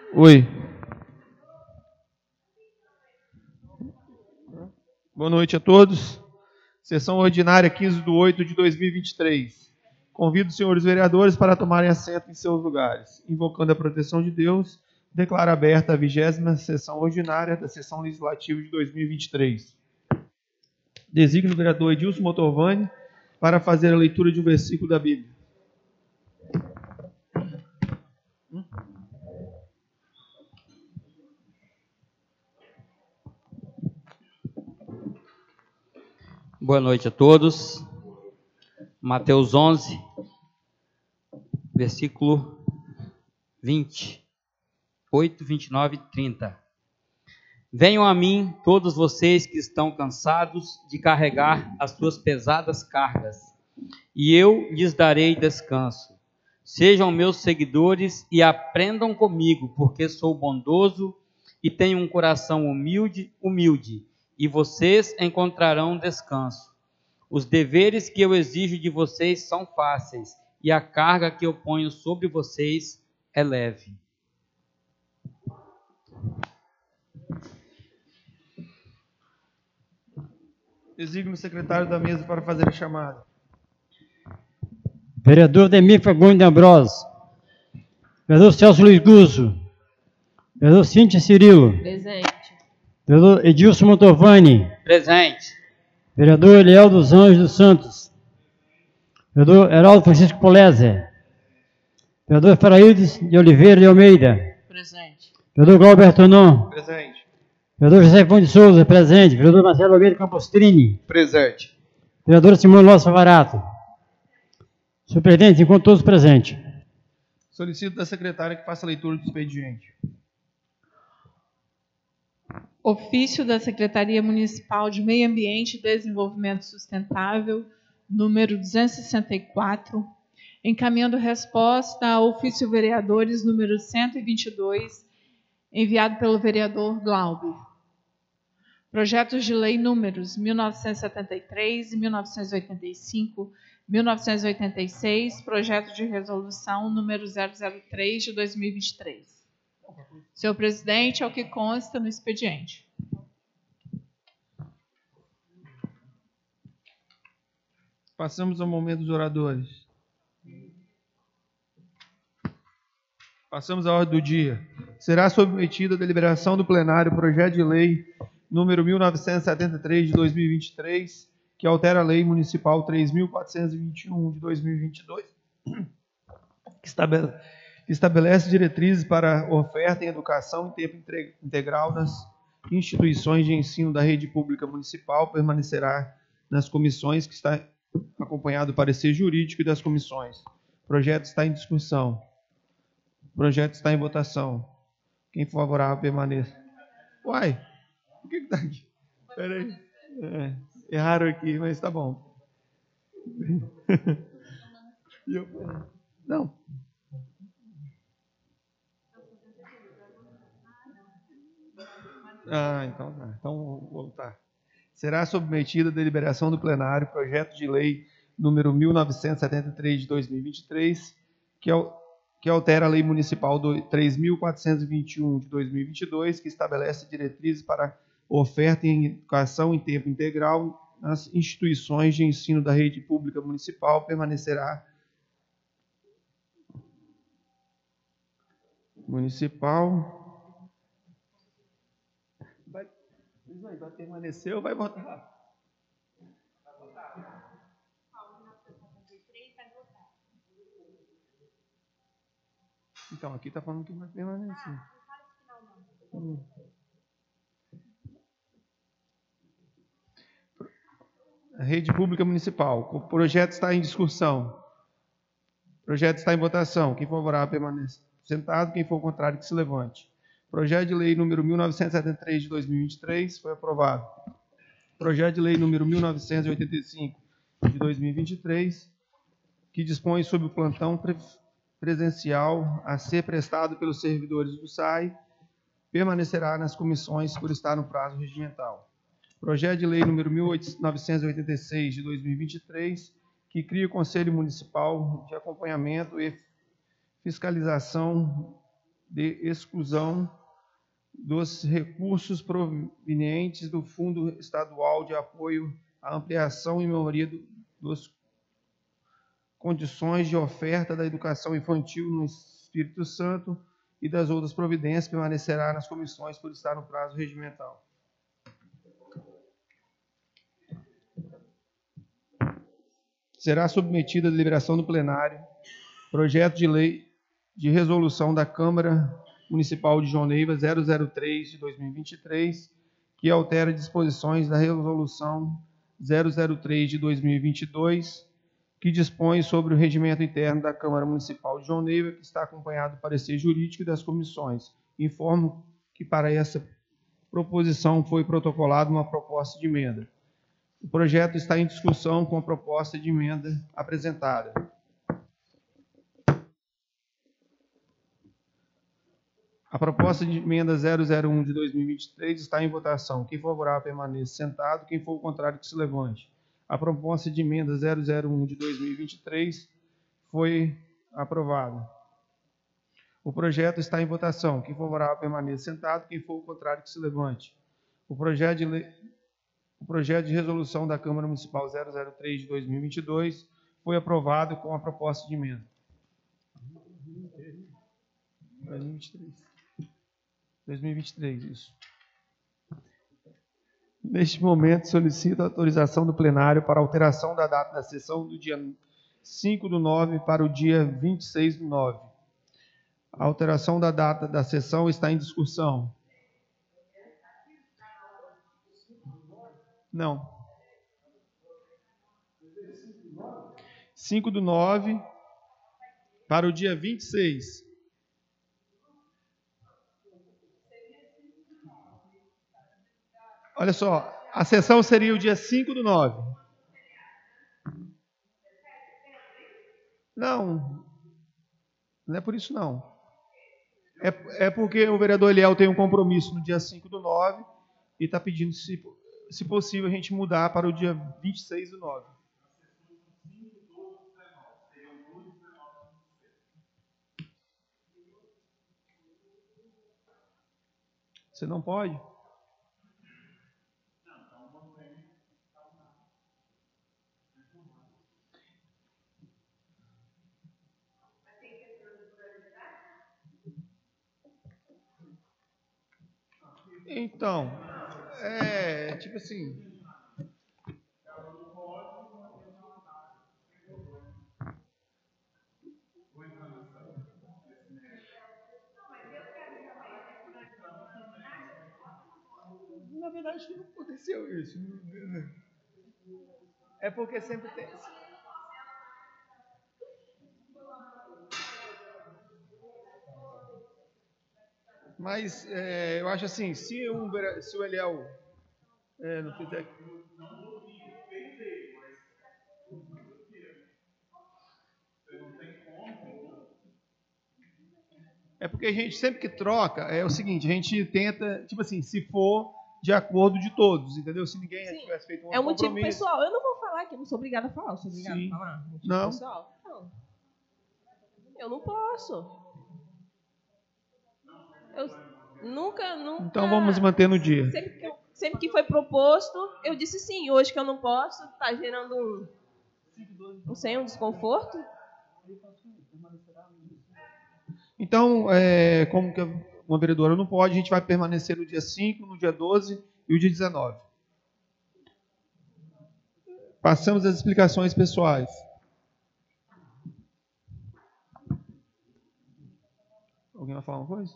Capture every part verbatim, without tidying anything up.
Oi. Boa noite a todos. Sessão ordinária quinze de oito de dois mil e vinte e três. Convido os senhores vereadores para tomarem assento em seus lugares. Invocando a proteção de Deus, declaro aberta a vigésima sessão ordinária da sessão legislativa de dois mil e vinte e três. Designo o vereador Edilson Motovani para fazer a leitura de um versículo da Bíblia. Boa noite a todos. Mateus onze, versículo vinte, oito, vinte e nove e trinta. Venham a mim todos vocês que estão cansados de carregar as suas pesadas cargas, e eu lhes darei descanso. Sejam meus seguidores e aprendam comigo, porque sou bondoso e tenho um coração humilde, humilde, e vocês encontrarão descanso. Os deveres que eu exijo de vocês são fáceis, e a carga que eu ponho sobre vocês é leve. Designo o secretário da mesa para fazer a chamada. Vereador Demir Fagundes de Ambrosio. Vereador Celso Luiz Guzzo. Vereador Cíntia Cirilo. Presente. Vereador Edilson Motovani. Presente. Vereador Eliel dos Anjos dos Santos. Vereador Heraldo Francisco Polese. Vereador Faraildes de Oliveira de Almeida. Presente. Vereador Glauber Tonon. Presente. Vereador José Pão de Souza, presente. Vereador Marcelo Almeida Campostrini. Presente. Vereadora Simone Lopes Favarato. Senhor presidente, enquanto todos presentes. Solicito da secretária que faça a leitura do expediente. Ofício da Secretaria Municipal de Meio Ambiente e Desenvolvimento Sustentável, número duzentos e sessenta e quatro, encaminhando resposta ao ofício vereadores número cento e vinte e dois, enviado pelo vereador Glauber. Projetos de lei números mil novecentos e setenta e três, mil novecentos e oitenta e cinco, mil novecentos e oitenta e seis, projeto de resolução número zero zero três de dois mil e vinte e três. Senhor presidente, é o que consta no expediente. Passamos ao momento dos oradores. Passamos à ordem do dia. Será submetido à deliberação do plenário o projeto de lei número mil novecentos e setenta e três de dois mil e vinte e três, que altera a lei municipal três mil quatrocentos e vinte e um de dois mil e vinte e dois, que estabelece estabelece diretrizes para oferta em educação em tempo integral nas instituições de ensino da rede pública municipal, permanecerá nas comissões, que está acompanhado do parecer jurídico e das comissões. O projeto está em discussão. O projeto está em votação. Quem for favorável, permaneça. Uai, o que está aqui? Espera aí. É, erraram aqui, mas está bom. Não. Ah, então tá. Então vou voltar. Será submetida à deliberação do plenário o projeto de lei número mil novecentos e setenta e três de dois mil e vinte e três, que, que altera a lei municipal três mil quatrocentos e vinte e um de dois mil e vinte e dois, que estabelece diretrizes para oferta em educação em tempo integral nas instituições de ensino da rede pública municipal, permanecerá municipal. Vai permanecer ou vai votar? Vai votar. Então, aqui está falando que vai permanecer. Hum. A rede pública municipal. O projeto está em discussão. O projeto está em votação. Quem for favorável, permaneça sentado. Quem for contrário, que se levante. Projeto de lei número mil novecentos e setenta e três de dois mil e vinte e três foi aprovado. Projeto de lei número mil novecentos e oitenta e cinco de dois mil e vinte e três, que dispõe sobre o plantão presencial a ser prestado pelos servidores do S A I, permanecerá nas comissões por estar no prazo regimental. Projeto de lei número mil novecentos e oitenta e seis de dois mil e vinte e três, que cria o Conselho Municipal de Acompanhamento e Fiscalização de exclusão dos recursos provenientes do Fundo Estadual de Apoio à Ampliação e Melhoria do, dos condições de oferta da educação infantil no Espírito Santo e das outras providências permanecerá nas comissões por estar no prazo regimental. Será submetida à deliberação do plenário projeto de lei de resolução da Câmara Municipal de João Neiva zero zero três de dois mil e vinte e três, que altera disposições da resolução zero zero três de dois mil e vinte e dois, que dispõe sobre o regimento interno da Câmara Municipal de João Neiva, que está acompanhado do parecer jurídico das comissões. Informo que para essa proposição foi protocolada uma proposta de emenda. O projeto está em discussão com a proposta de emenda apresentada. A proposta de emenda zero zero um de dois mil e vinte e três está em votação. Quem for favorável permaneça sentado, quem for o contrário que se levante. A proposta de emenda zero zero um de dois mil e vinte e três foi aprovada. O projeto está em votação. Quem for favorável permaneça sentado, quem for o contrário que se levante. O projeto de lei, o projeto de resolução da Câmara Municipal zero zero três de dois mil e vinte e dois foi aprovado com a proposta de emenda. dois mil e vinte e três. dois mil e vinte e três, isso. Neste momento, solicito a autorização do plenário para alteração da data da sessão do dia cinco do nove para o dia vinte e seis do nove. A alteração da data da sessão está em discussão. Não. cinco do nove para o dia vinte e seis. Olha só, a sessão seria o dia cinco do nove. Não, não é por isso não. É, é porque o vereador Eliel tem um compromisso no dia cinco do nove e está pedindo, se, se possível, a gente mudar para o dia vinte e seis do nove. Você não pode? Então, é tipo assim. Na verdade, não aconteceu isso. É porque sempre tem. Mas é, eu acho assim, se, um, se o Eliel é, não fizer... É porque a gente sempre que troca, é o seguinte, a gente tenta, tipo assim, se for de acordo de todos, entendeu? Se ninguém Sim. tivesse feito um É um motivo compromisso... pessoal. Eu não vou falar aqui, eu não sou obrigada a falar, eu sou obrigada Sim. a falar. Motivo Não. pessoal? Não. Eu não posso. Eu nunca, nunca... Então vamos manter no dia. Sempre que, eu, sempre que foi proposto, eu disse sim. Hoje que eu não posso, está gerando um... Não sei, um desconforto. Então, é, como que uma vereadora não pode, a gente vai permanecer no dia cinco, no dia doze e o dia dezenove. Passamos às explicações pessoais. Alguém vai falar uma coisa?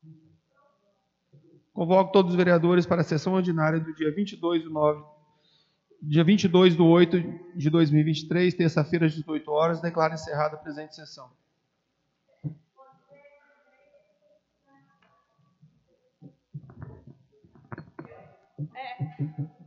Convoco todos os vereadores para a sessão ordinária do dia vinte e dois do nove, dia vinte e dois de oito de dois mil e vinte e três, terça-feira, às dezoito horas. Declaro encerrada a presente sessão. É.